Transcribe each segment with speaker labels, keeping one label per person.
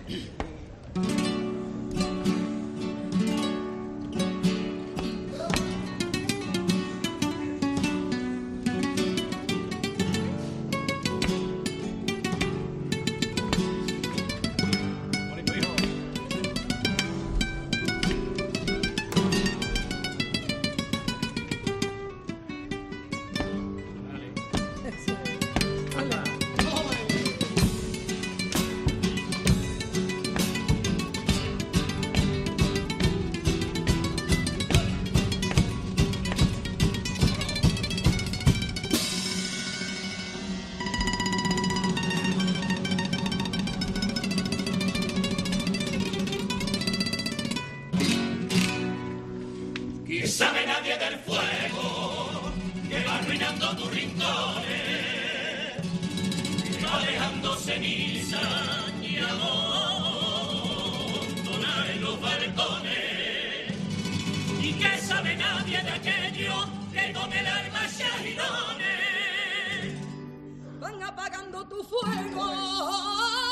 Speaker 1: Sabe nadie del fuego que va arruinando tus rincones, que va dejando ceniza y amontonar en los balcones. Y que sabe nadie de aquello que con el alma se agirones van apagando tu fuego.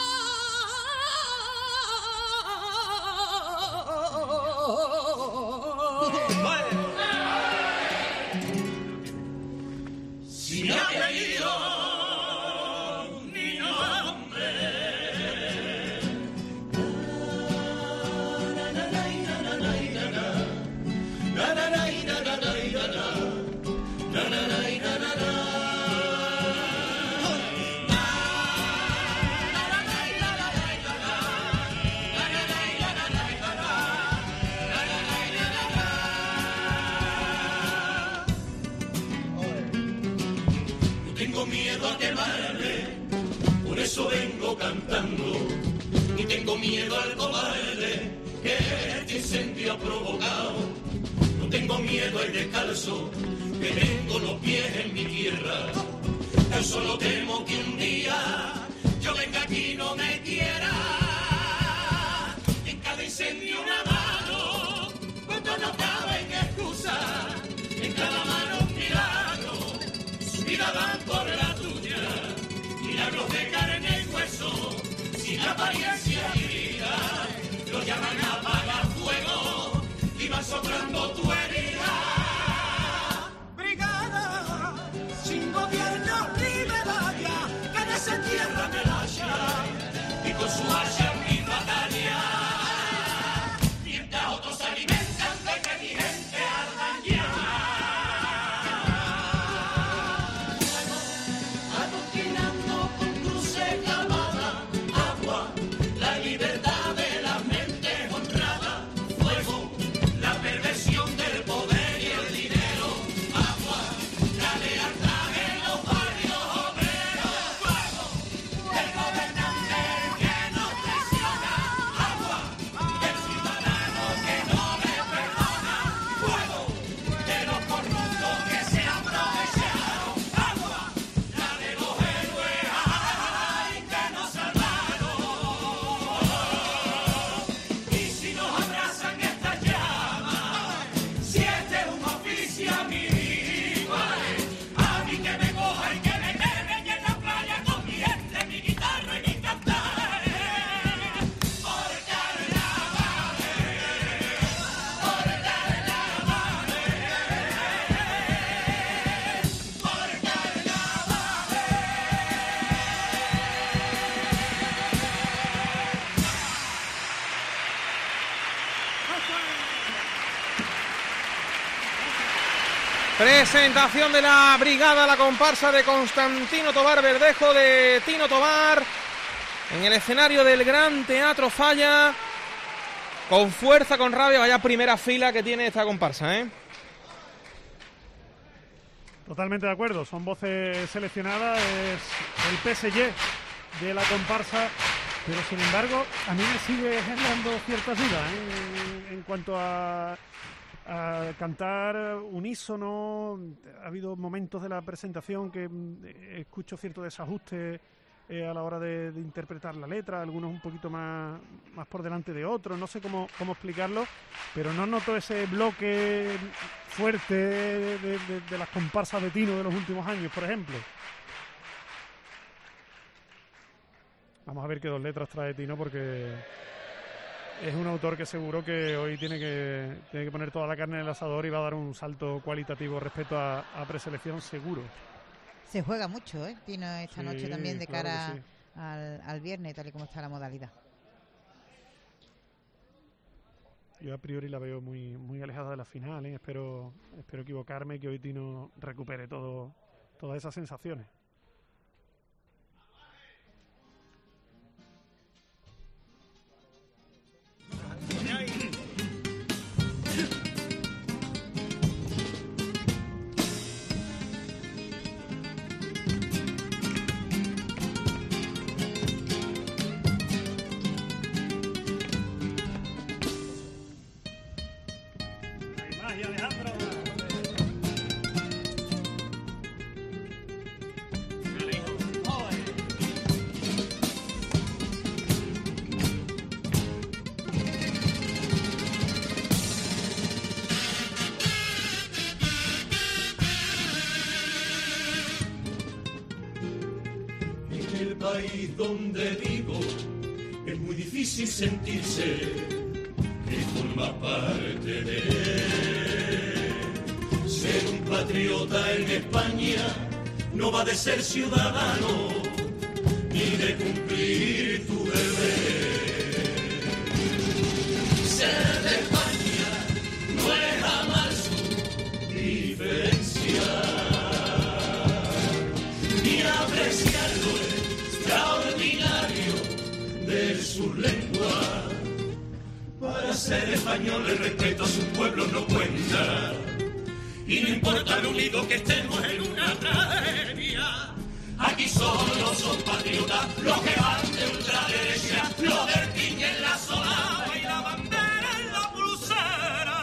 Speaker 1: Si no ha tenido ni nombre, tengo miedo a quemarme, por eso vengo cantando. Y tengo miedo al cobarde que este incendio ha provocado. No tengo miedo al descalzo, que tengo los pies en mi tierra. Tan solo temo que un día yo venga aquí y no me quiera. En cada incendio una mano, cuando no caben excusas. En cada mano un milagro, su vida van por la tuya. Milagros de carne y hueso, sin apariencia y vida. Lo llaman a apagar fuego y van soplando tu herida. Brigada, sin gobierno ni medalla, que desentierra el hacha y con su hacha en mi batalla. Mientras otros se alimentan de que mi gente arda en llamas. Adoctrinando con cruces clavadas, agua, la libertad de la mente honrada, fuego, la perversión del poder y el dinero, agua, la lealtad en los barrios obreros, fuego, el gobernante que nos traiciona, agua, el ciudadano que no le perdona, fuego, de los corruptos que se aprovecharon, agua, la de los héroes, ay, que nos salvaron. Y si nos abrazan estas llamas, si este es un oficio a mí igual, a mí que me coja y que me queme y en la playa con mi gente, mi guitarra y mi cantares. Por carnavales, por carnavales, por
Speaker 2: Presentación de la brigada, la comparsa de Constantino Tobar Verdejo, de Tino Tobar, en el escenario del Gran Teatro Falla, con fuerza, con rabia. Vaya primera fila que tiene esta comparsa, ¿eh?
Speaker 3: Totalmente de acuerdo, son voces seleccionadas, es el PSG de la comparsa, pero sin embargo a mí me sigue generando ciertas dudas en cuanto a cantar unísono. Ha habido momentos de la presentación que escucho cierto desajuste a la hora de interpretar la letra, algunos un poquito más por delante de otros, no sé cómo explicarlo, pero no noto ese bloque fuerte de las comparsas de Tino de los últimos años, por ejemplo. Vamos a ver qué 2 letras trae Tino, porque es un autor que seguro que hoy tiene que poner toda la carne en el asador y va a dar un salto cualitativo respecto a preselección seguro.
Speaker 4: Se juega mucho, Tino, esta noche también de
Speaker 3: claro
Speaker 4: cara
Speaker 3: que sí.
Speaker 4: al viernes, tal y como está la modalidad.
Speaker 3: Yo a priori la veo muy, muy alejada de la final, ¿eh? Espero equivocarme y que hoy Tino recupere todas esas sensaciones.
Speaker 1: País donde vivo es muy difícil sentirse que forma parte de él. Ser un patriota en España no va de ser ciudadano ni de cumplir tu deber. Ser de España no es amar su diferencia ni apreciar lo extraordinario de su lengua. Para ser español el respeto a su pueblo no cuenta, y no importa lo unido que estemos en una tragedia. Aquí solo son patriotas los que van de ultraderecha, los del piña en la solapa y la bandera en la pulsera.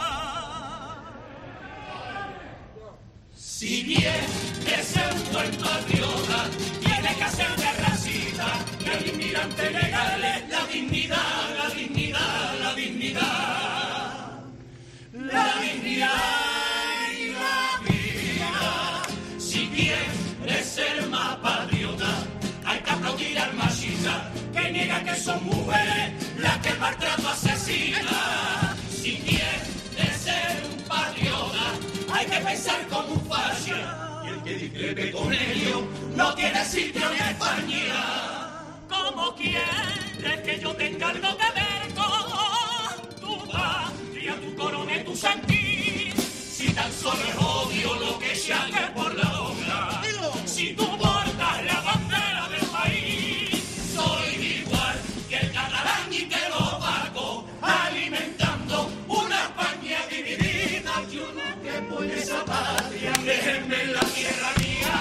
Speaker 1: Si bien es un buen patriota, tiene que hacer de racista y al inmigrante negarle la dignidad, la dignidad, la dignidad, la dignidad y la vida. Si quieres ser más patriota, hay que aplaudir al machista que niega que son mujeres las que maltrato asesina. Si quieres ser un patriota, hay que pensar como un fascista, y el que discrepe con ello no tiene sitio en España. ¿Cómo quieres que yo tenga algo que ver con tu patria, tu corona y tu sentir? Si tan solo es odio lo que se hace por la obra. Si tú portas la bandera del país, soy igual que el catalán y que el opaco, alimentando una España dividida. Yo no quepo en esa patria, déjenme en la tierra mía.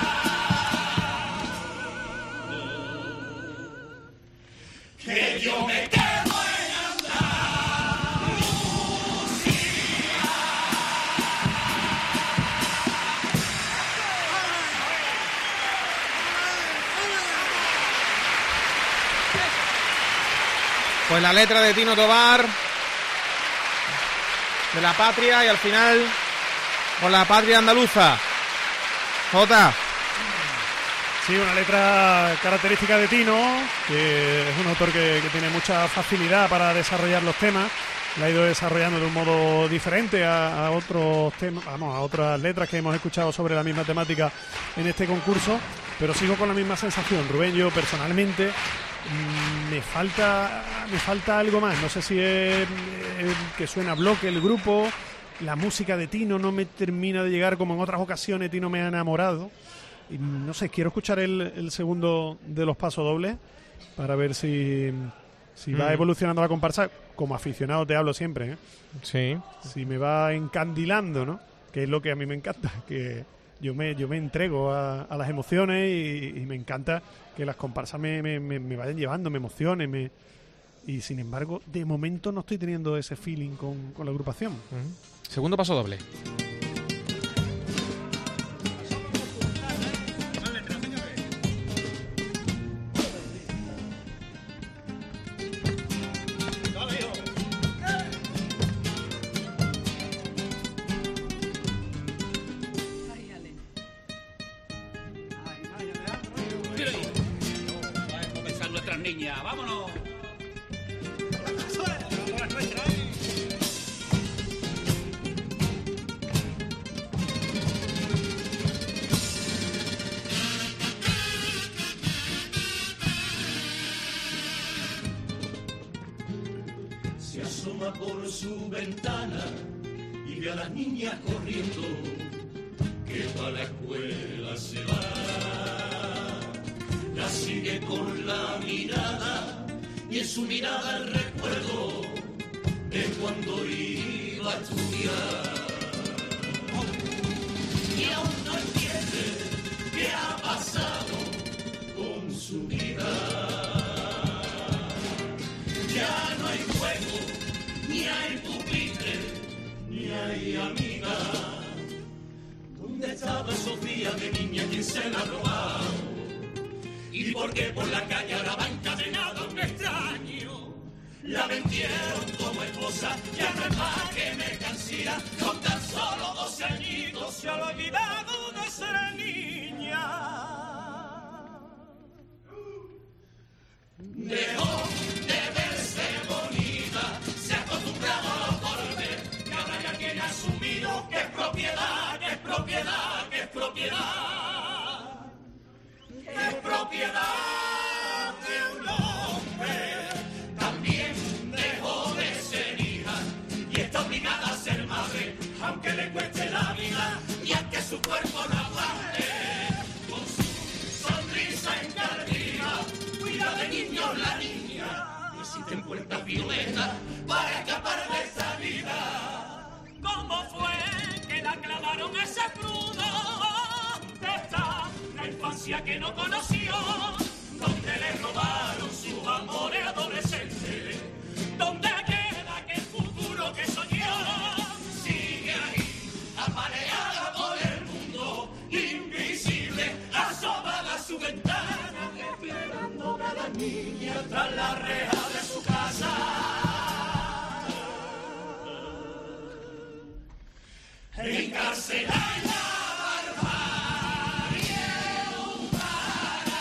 Speaker 1: Que yo me quedo en
Speaker 2: Pues la letra de Tino Tobar, de la patria, y al final con la patria andaluza. Jota.
Speaker 3: Sí, una letra característica de Tino, que es un autor que tiene mucha facilidad para desarrollar los temas. La ha ido desarrollando de un modo diferente a otros temas, vamos, a otras letras que hemos escuchado sobre la misma temática en este concurso, pero sigo con la misma sensación, Rubén. Yo personalmente me falta algo más. No sé si es que suena bloque el grupo, la música de Tino no me termina de llegar como en otras ocasiones. Tino me ha enamorado. Y no sé, quiero escuchar el segundo de los pasodobles para ver si va evolucionando la comparsa. Como aficionado te hablo siempre, ¿eh?
Speaker 2: Sí.
Speaker 3: Si me va encandilando, ¿no? Que es lo que a mí me encanta, que yo me entrego a las emociones y me encanta que las comparsas me vayan llevando, me emocionen, y sin embargo, de momento no estoy teniendo ese feeling con la agrupación.
Speaker 2: Segundo paso doble.
Speaker 1: niña. ¡Vámonos!
Speaker 5: Se asoma por su ventana y ve a las niñas corriendo, que para la escuela se va. La sigue con la mirada y en su mirada el recuerdo de cuando iba a estudiar. Y aún no entiende qué ha pasado con su vida. Ya no hay juego, ni hay pupitre, ni hay amiga. ¿Dónde estaba esos días de niña? ¿Quién se la ha robado? ¿Y por qué por la calle ahora va encadenado un extraño? La vendieron como esposa, ya no es más que mercancía. Con tan solo 12 añitos se ha olvidado de ser niña. Dejó de verse bonita, se ha acostumbrado a los golpes, y ahora ya tiene asumido que es propiedad, que es propiedad, que es propiedad, que es propiedad de un hombre. También dejó de ser hija y está obligada a ser madre, aunque le cueste la vida y aunque su cuerpo no aguante. Con su sonrisa encardida, cuida de niños la niña, y existen puertas violetas para escapar de esa vida. ¿Cómo fue que la clavaron ese crudo? ¿Dónde está la infancia que no conoció? ¿Dónde le robaron sus amores adolescentes? ¿Dónde queda aquel futuro que soñó? Sigue ahí, apareada por el mundo, invisible, asomada a su ventana, esperando a la niña tras la reja de su casa. Encarcelada en la barbarie humana.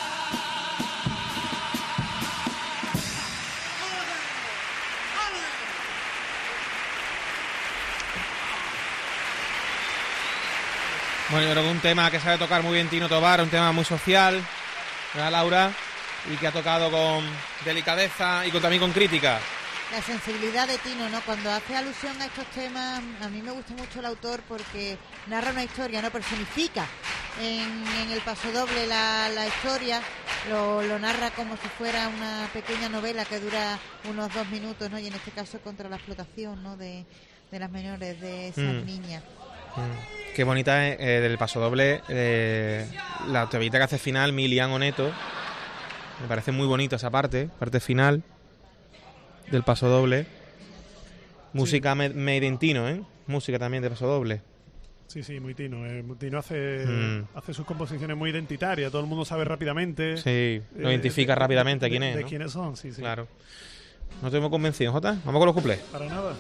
Speaker 2: Bueno, yo creo que un tema que sabe tocar muy bien Tino Tobar, un tema muy social, ¿verdad, Laura? Y que ha tocado con delicadeza y también con crítica.
Speaker 4: La sensibilidad de Tino, ¿no? Cuando hace alusión a estos temas, a mí me gusta mucho el autor porque narra una historia, ¿no? Personifica en el pasodoble la historia, lo narra como si fuera una pequeña novela que dura unos 2 minutos, ¿no? Y en este caso contra la explotación, ¿no? De las menores, de esas niñas.
Speaker 2: Qué bonita es del pasodoble, la teoría que hace final Milian Oneto. Me parece muy bonito esa parte final del pasodoble. Música made in Tino, ¿eh? Música también de pasodoble.
Speaker 3: Sí, muy Tino. Tino hace sus composiciones muy identitarias, todo el mundo sabe rápidamente.
Speaker 2: Sí, lo identifica rápidamente quién es,
Speaker 3: de
Speaker 2: ¿no?
Speaker 3: quiénes son, sí.
Speaker 2: Claro. No estuvimos convencidos, Jota. Vamos con los cuplés.
Speaker 3: Para nada.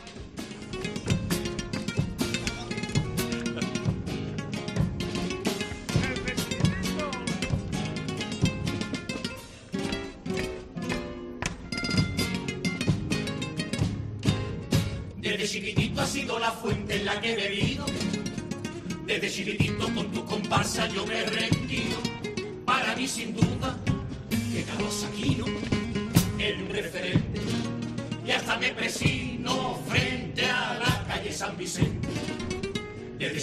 Speaker 5: Desde chiquitito ha sido la fuente en la que he bebido. Desde chiquitito con tu comparsa yo me he rendido. Para mí sin duda que Carlos Aquino es un referente. Y hasta me presino frente a la calle San Vicente. Desde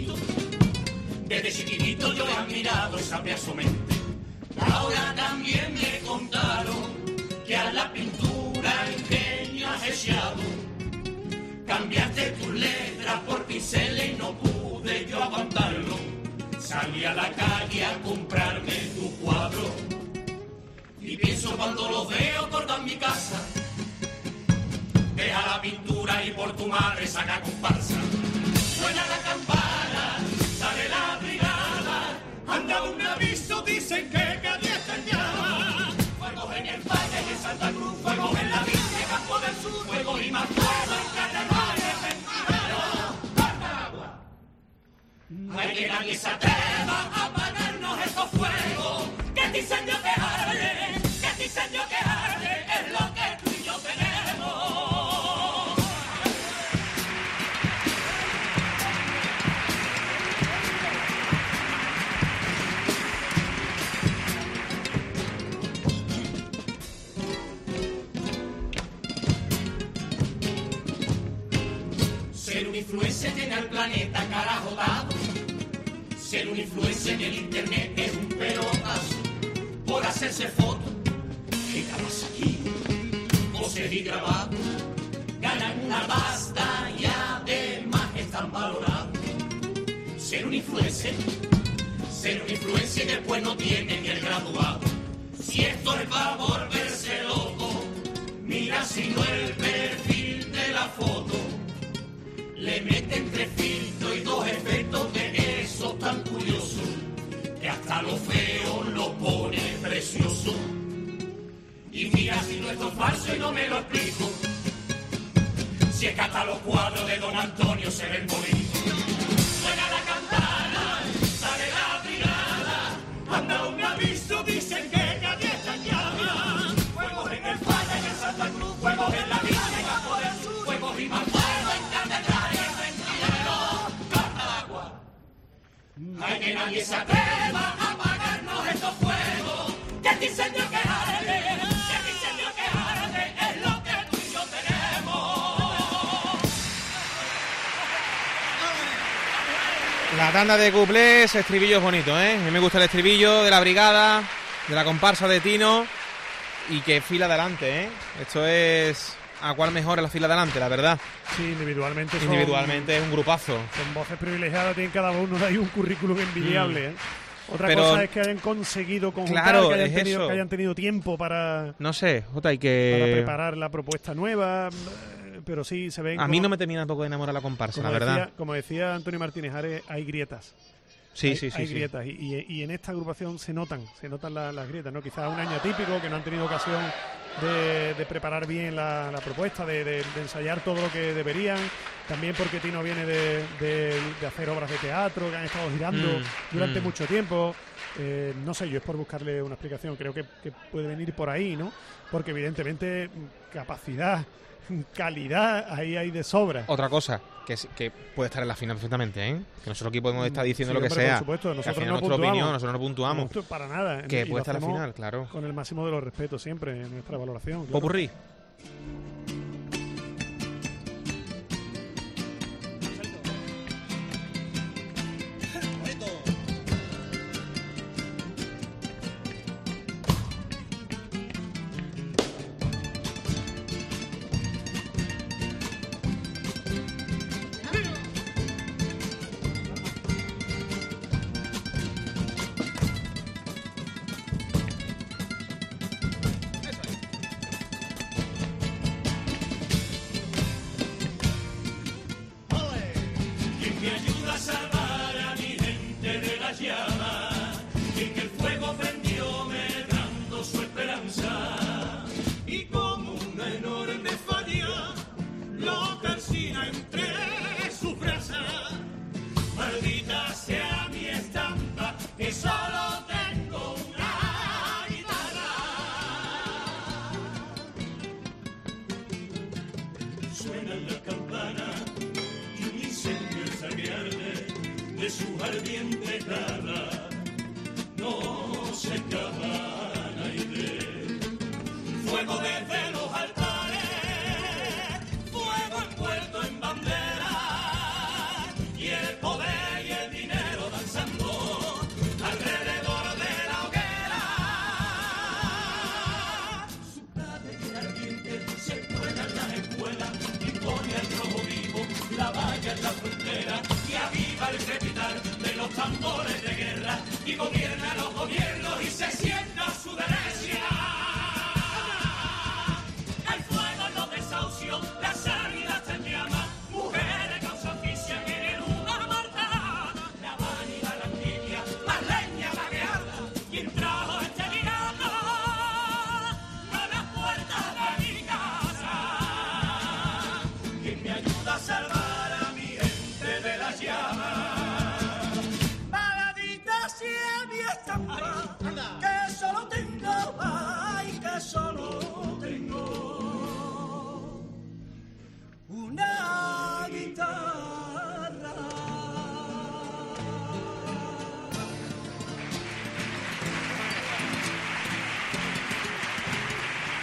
Speaker 5: chiquitito yo he admirado esa pedazo mente. Ahora también me contaron que a la pintura ingenio has echado. Cambiaste tus letras por pinceles y no pude yo aguantarlo. Salí a la calle a comprarme tu cuadro. Y pienso cuando los veo cortan mi casa. Deja la pintura y por tu madre saca comparsa. Suena la campana, sale la brigada. Anda un aviso, dicen que Cádiz está en llamas. Fuegos en el Valle y en Santa Cruz, fuegos en la Villa, Campo del Sur, fuegos y más fuego en Carnaval. Hay que nadie se atreva a apagarnos estos fuegos. Que este incendio que arde, que este incendio que arde.
Speaker 1: influencer tiene al planeta carajo dado. Ser un influencer en el internet es un pelotazo. Por hacerse fotos, que grabas aquí, poses y grabados, ganan una pasta y además están valorados. Ser un influencer y después no tiene ni el graduado. Si esto es para volverse loco, mira si no el perfil de la foto. Le meten 3 filtros y 2 efectos de esos tan curiosos, que hasta lo feo lo pone precioso. Y mira si no esto es falso y no me lo explico. Si es que hasta los cuadros de Don Antonio se ven bonitos. Suena la campana, sale la brigada, manda un aviso, dicen que nadie está en llama. Fuegos en el Falla, en el Santa Cruz, fuegos en la Villa, en Campo del Sur, fuegos y más fuego en Catedral, en Ventillero, Carta de Agua. Hay que nadie se atreva a apagarnos estos fuegos, que el diseño que arde, es lo que tú y yo tenemos.
Speaker 2: La tanda de cuplés, estribillos bonitos, ¿eh? A mí me gusta el estribillo de la brigada, de la comparsa de Tino, y que fila adelante, ¿eh? Esto es a cuál mejor la fila adelante, la verdad.
Speaker 3: Sí, individualmente
Speaker 2: es un grupazo.
Speaker 3: Son voces privilegiadas, tienen cada uno de ahí un currículum envidiable, ¿eh? Otra
Speaker 2: Pero,
Speaker 3: cosa es que hayan conseguido conjuntar,
Speaker 2: claro,
Speaker 3: que hayan tenido tiempo para preparar la propuesta nueva, pero sí se ven.
Speaker 2: A mí no me termina tampoco de enamorar la comparsa, la verdad.
Speaker 3: Como decía Antonio Martínez Ares, hay grietas.
Speaker 2: Sí.
Speaker 3: Hay grietas y en esta agrupación se notan las grietas, ¿no? Quizás un año atípico, que no han tenido ocasión de preparar bien la propuesta, de ensayar todo lo que deberían. También porque Tino viene de hacer obras de teatro que han estado girando durante mucho tiempo. No sé, yo es por buscarle una explicación. Creo que puede venir por ahí, ¿no? Porque evidentemente capacidad, calidad, ahí hay de sobra.
Speaker 2: Otra cosa, que puede estar en la final perfectamente, ¿eh? Que nosotros aquí podemos estar diciendo lo que
Speaker 3: hombre,
Speaker 2: sea.
Speaker 3: Por supuesto, nosotros
Speaker 2: que al final
Speaker 3: no
Speaker 2: nuestra
Speaker 3: puntuamos.
Speaker 2: opinión, nosotros no puntuamos.
Speaker 3: No, para nada.
Speaker 2: Que
Speaker 3: Y
Speaker 2: puede estar en la
Speaker 3: hacemos
Speaker 2: final, claro.
Speaker 3: Con el máximo de los respetos siempre en nuestra valoración. Claro.
Speaker 2: Popurrí.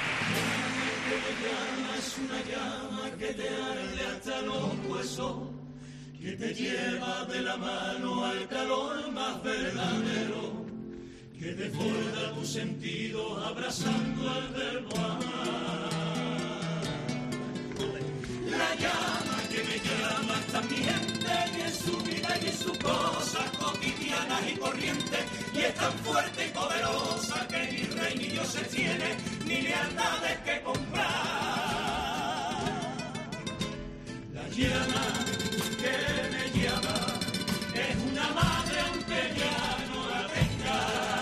Speaker 1: Es una llama que te arde hasta los huesos
Speaker 5: que te lleva de la mano al calor más verdadero, que desborda tus sentidos abrazando al verbo amar. La llama que me llama hasta mi gente y en su vida y en sus cosas cotidianas y corrientes, y es tan fuerte y poderosa que ni rey ni Dios se tiene, ni lealtades que comprar. La llama que me llama es una madre aunque ya no la tenga.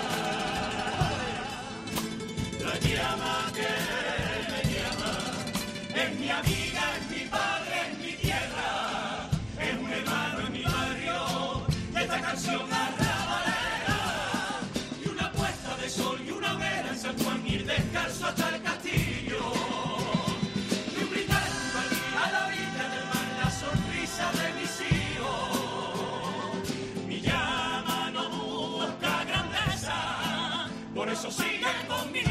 Speaker 5: La llama que me llama es mi amiga, es mi padre, es mi tierra, es un hermano en mi barrio, esta canción arrabalera, y una puesta de sol y una hoguera en San Juan, ir descalzo hasta el castillo, y un brindar junto al día a la orilla del mar, la sonrisa de mis hijos. Mi llama no busca grandeza, por eso sigue conmigo.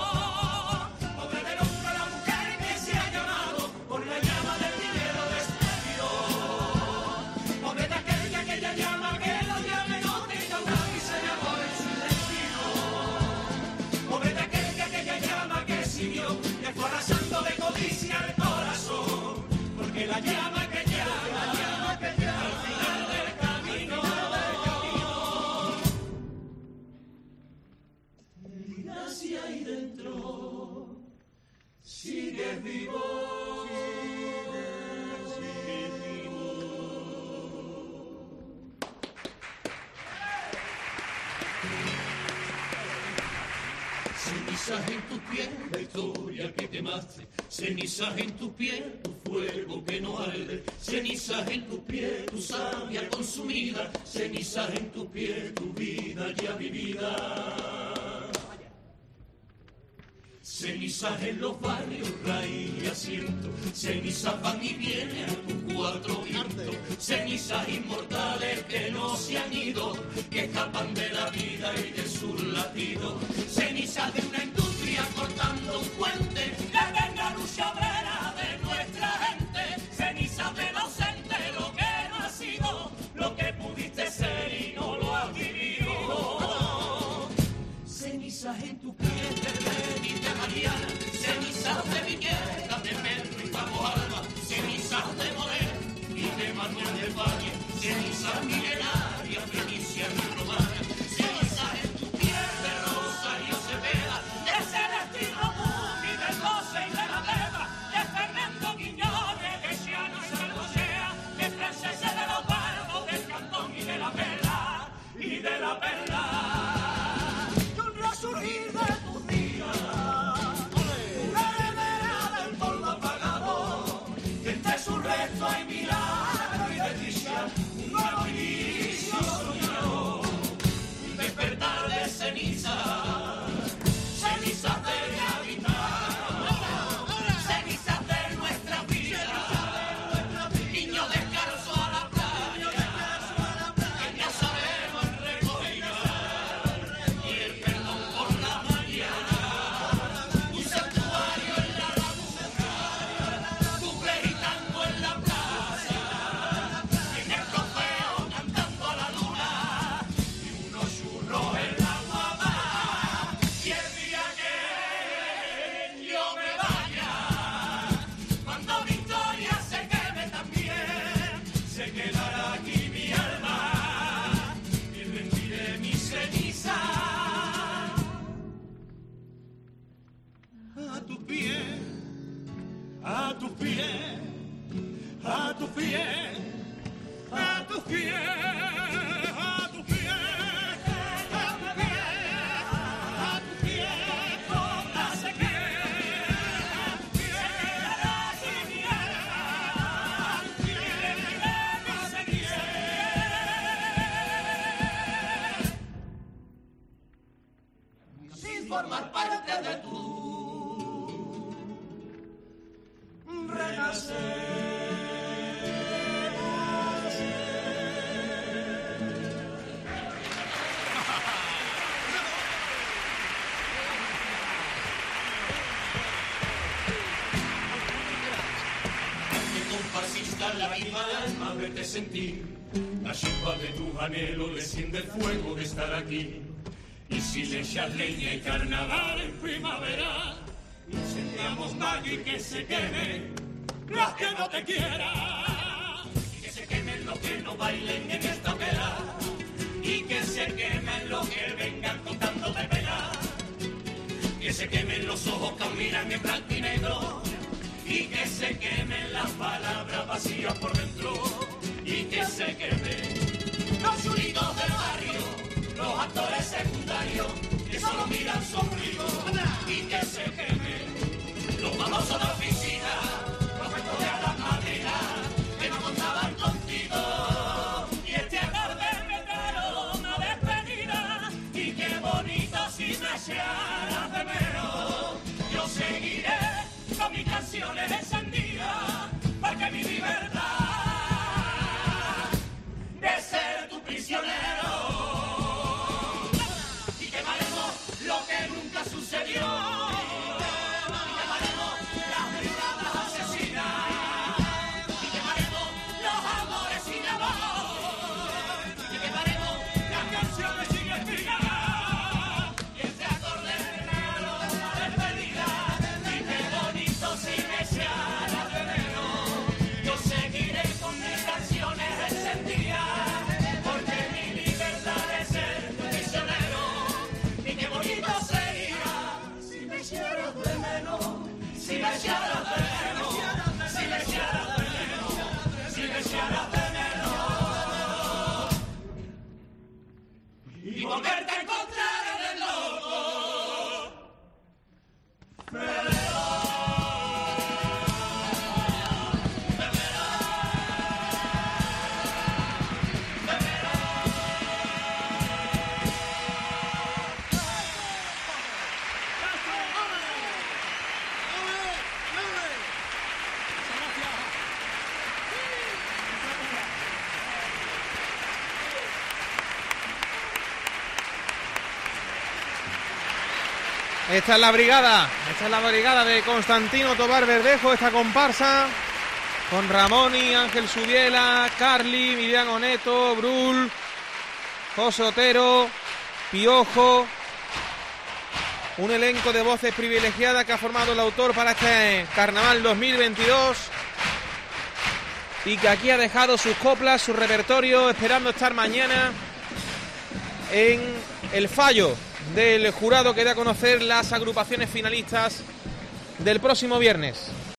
Speaker 5: La llama que llama, al final del camino, y hacia ahí dentro, sigues vivo, sigues vivo. Cenizas en tus pies, la historia que quemaste. Cenizas en tus pies, tu fuego que no arde. Cenizas en tus pies, tu savia consumida. Cenizas en tus pies, tu vida ya vivida. Cenizas en los barrios, raíz y asiento. Cenizas van y vienen a tus cuatro vientos. Cenizas inmortales que no se han ido, que escapan de la vida y de sus latidos. Cenizas de una industria cortando un puente, la eterna lucha obrera de nuestra gente. Cenizas del ausente, lo que no ha sido, lo que pudiste ser y no lo has vivido. Cenizas en tus pies de Villa Mariana, cenizas de Villeta, de Metro y Paco Alba, cenizas de Morel y de Manuel del Valle, cenizas milenarias, fenicias y romanas, cenizas en tus pies de Rosario Cepeda, de Celestino Pugni, del José y de la Beba, de Fernando Quiñones, de Chiano y Sargosea, de Franceses de los Bardos, del Cantón y de la Perla, y de la Perla, y un resurgir de tus días, una heredera del polvo apagado, que entre sus restos hay milagro y desdicha, un nuevo inicio soñado, un despertar de cenizas, cenizas de habitar, cenizas de nuestra vida, niño descalzo a la playa, el nazareno en recoger, y el perdón por la mañana, un santuario en la laguna, bucle gritando en la plaza, en el trofeo cantando a la luna, y unos churros en la guapa, y el día que yo me vaya, cuando mi historia se queme también, se quedará aquí mi alma, y rendiré mi ceniza a tus pies, a tus pies, a tus pies, a tus pies, a tus pies, a tus pies, a tus pies, toda se queda, a tus pies, aquí mi alma, a tus pies, rendiré mi ceniza, sin formar parte de tu
Speaker 1: asista la misma alma verte sentir. La chispa de tus anhelos le enciende el fuego de estar aquí. Y si le echas leña y carnaval en primavera, incendiamos mayo y que se quemen los que no te quieran. Y que se quemen los que no bailen en esta hoguera. Y que se quemen los que vengan contándote pena. Que se quemen los ojos que miran en blanco y negro. Y que se quemen las palabras vacías por dentro. Y que se quemen los chulitos del barrio, los actores secundarios que solo miran sombríos. Y que se quemen los famosos de oficina, los cuentos de las madrinas que no contaban contigo. Y este acorde me trajo una despedida. Y qué bonito si me echaras de menos. Yo seguiré con mis canciones encendidas, porque mi libertad de ser tu prisionero. Y quemaremos lo que nunca sucedió. Y quemaremos las brigadas asesinas. Y quemaremos los amores sin amor. Y quemaremos las canciones sin espinas. Y este acorde regalo de una despedida. Y qué bonito si me echara de menos. Yo seguiré con mis canciones encendidas, porque mi libertad es ser tu prisionero. Y qué bonito sería si me echaras de menos, si me echaras de menos, si me echaras de menos, si me echaras de menos. Y volverte a encontrar en el loco.
Speaker 2: Esta es la brigada de Constantino Tobar Verdejo, esta comparsa con Ramoni, Ángel Subiela, Carli, Miriam Oneto, Brul, José Otero, Piojo, un elenco de voces privilegiadas que ha formado el autor para este Carnaval 2022 y que aquí ha dejado sus coplas, su repertorio, esperando estar mañana en el fallo del jurado que da a conocer las agrupaciones finalistas del próximo viernes.